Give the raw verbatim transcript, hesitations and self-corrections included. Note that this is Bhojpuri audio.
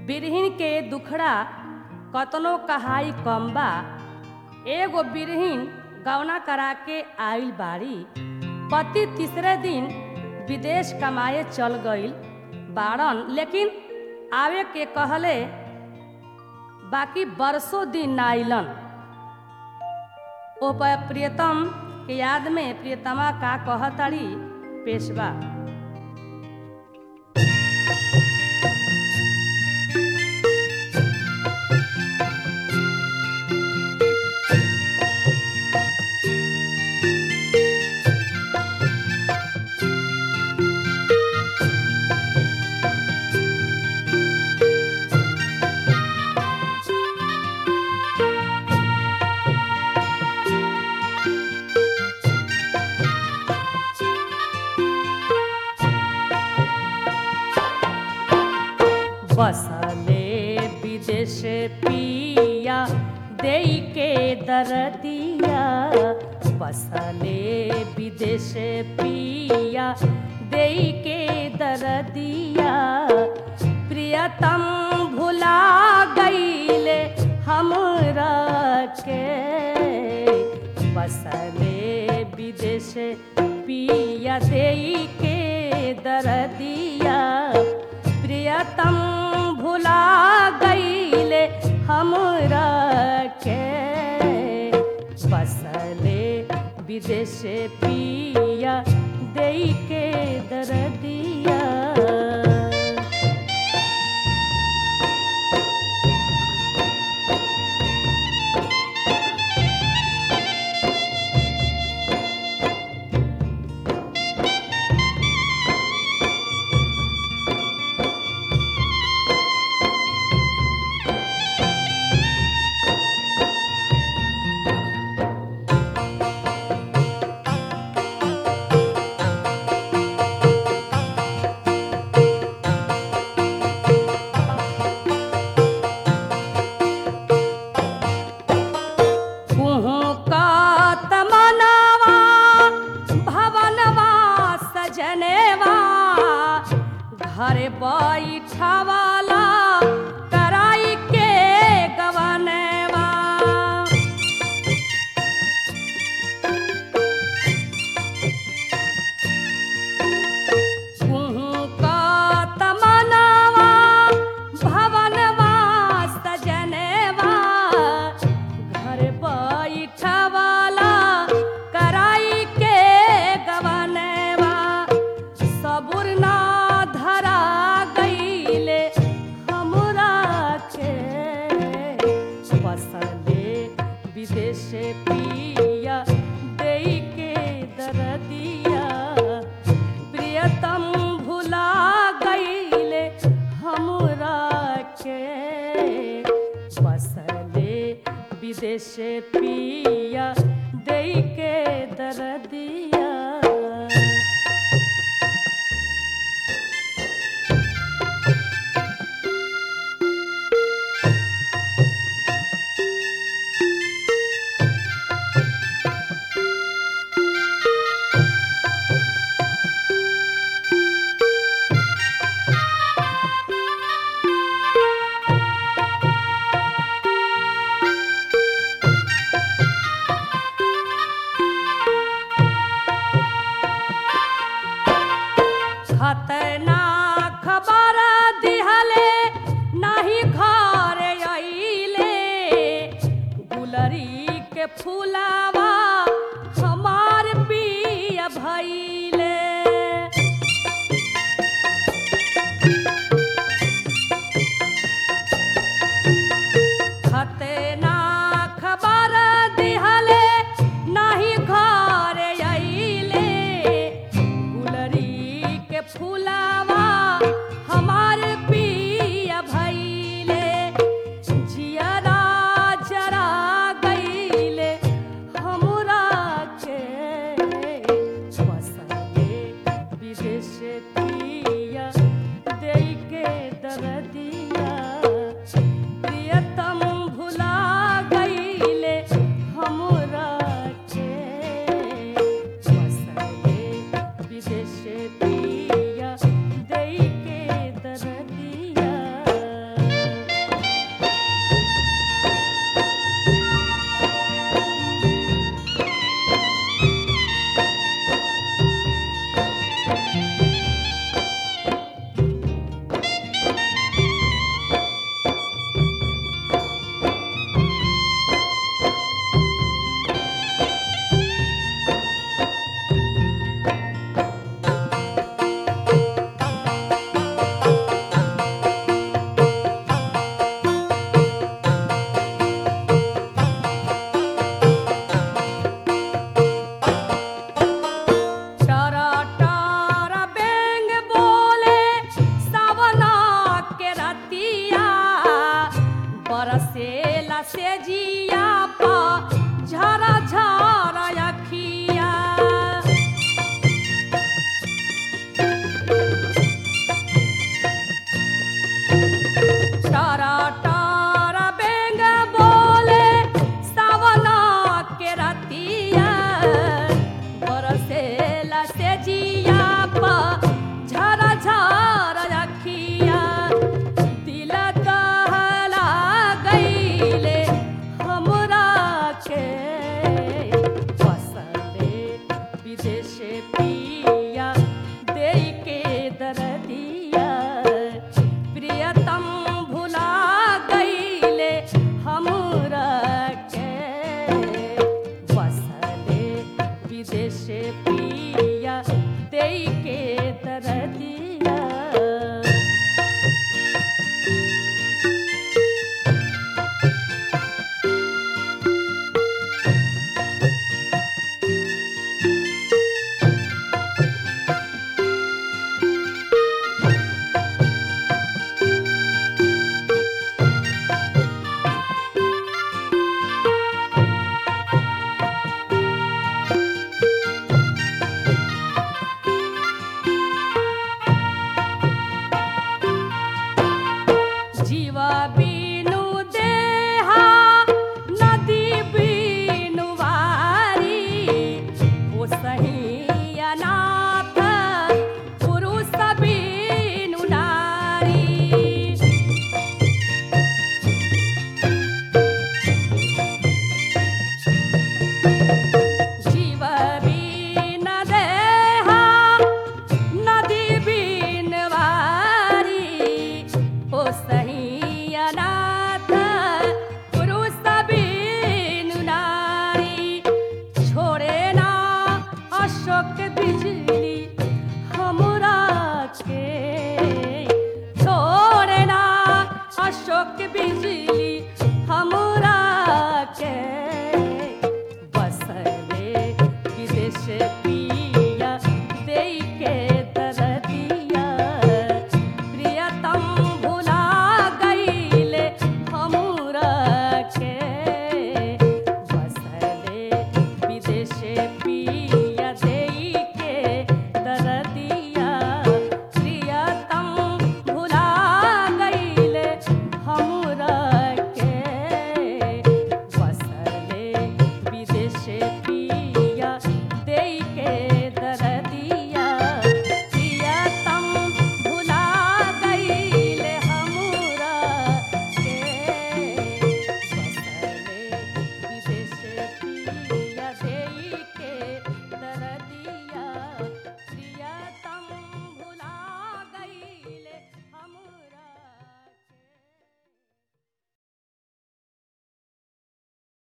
बिरहिन के दुखड़ा कतनो कहाई कम बा। एगो बिरहिन गवना करा के आइल बाड़ी। पति तीसरे दिन विदेश कमाए चल गईल बाड़न, लेकिन आवे के कहले बाकी बरसों दिन ना आइलन। ओ प्रियतम के याद में प्रियतमा का कहताड़ी पेशवा। बसले विदेश पिया देई के दरदिया। बसले विदेश पिया देई के दरदिया। प्रियतम भुला गईले हमरा के। बसले विदेश पिया देई के दरदिया। प्रियतम भुला गईले हमरा के। बसले विदेश पिया देई के दरदिया। घरे बैठवाला कराई के गवनवा। कुहू का तमनवा भवनवा सजनवा। घरे बैठवाला कराई के गवनवा। सबुर ना धरा गईले हमरा के। बसले विदेश पिया देई के दरदिया। प्रियतम भुला गईले हमरा के। बसले विदेश पिया देई के दरदिया। खतना खबर दिहले नाही घर आइले। गुलरी के फूलावा हमार पिया भइले। खतना खबर दिहले नाही घर आइले। गुलरी के फूलावा हमार पिया भइले। जियरा जरा गईले हमरा के। बसले विदेश पिया देई के दरदिया। प्रियतम भुला गईले हमरा के। बसले विदेश पिया